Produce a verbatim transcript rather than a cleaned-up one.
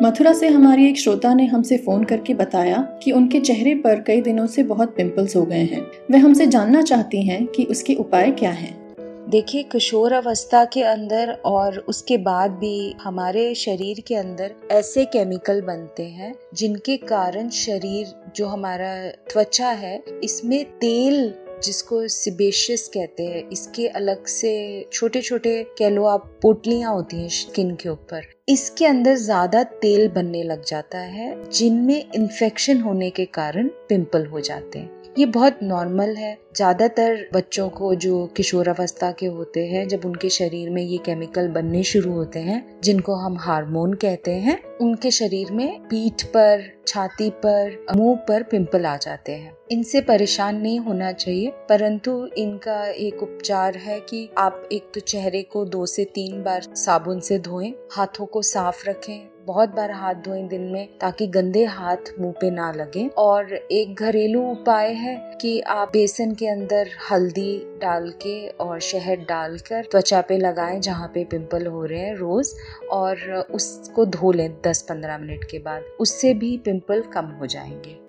मथुरा से हमारी एक श्रोता ने हमसे फोन करके बताया कि उनके चेहरे पर कई दिनों से बहुत पिंपल्स हो गए हैं। वे हमसे जानना चाहती हैं कि उसके उपाय क्या हैं। देखिए, किशोर अवस्था के अंदर और उसके बाद भी हमारे शरीर के अंदर ऐसे केमिकल बनते हैं जिनके कारण शरीर, जो हमारा त्वचा है, इसमें तेल, जिसको सिबेशियस कहते हैं, इसके अलग से छोटे छोटे कह लो आप पोटलियां होती हैं स्किन के ऊपर, इसके अंदर ज्यादा तेल बनने लग जाता है जिनमें इन्फेक्शन होने के कारण पिंपल हो जाते हैं। ये बहुत नॉर्मल है। ज्यादातर बच्चों को जो किशोर अवस्था के होते हैं, जब उनके शरीर में ये केमिकल बनने शुरू होते हैं जिनको हम हार्मोन कहते हैं, उनके शरीर में पीठ पर, छाती पर, मुंह पर पिंपल आ जाते हैं। इनसे परेशान नहीं होना चाहिए, परंतु इनका एक उपचार है कि आप एक तो चेहरे को दो से तीन बार साबुन से धोएं, हाथों को साफ रखें, बहुत बार हाथ धोएं दिन में, ताकि गंदे हाथ मुंह पे ना लगे। और एक घरेलू उपाय है कि आप बेसन के अंदर हल्दी डाल के और शहद डालकर त्वचा पे लगाएं जहाँ पे पिंपल हो रहे हैं रोज, और उसको धो लें दस पंद्रह मिनट के बाद। उससे भी पिंपल कम हो जाएंगे।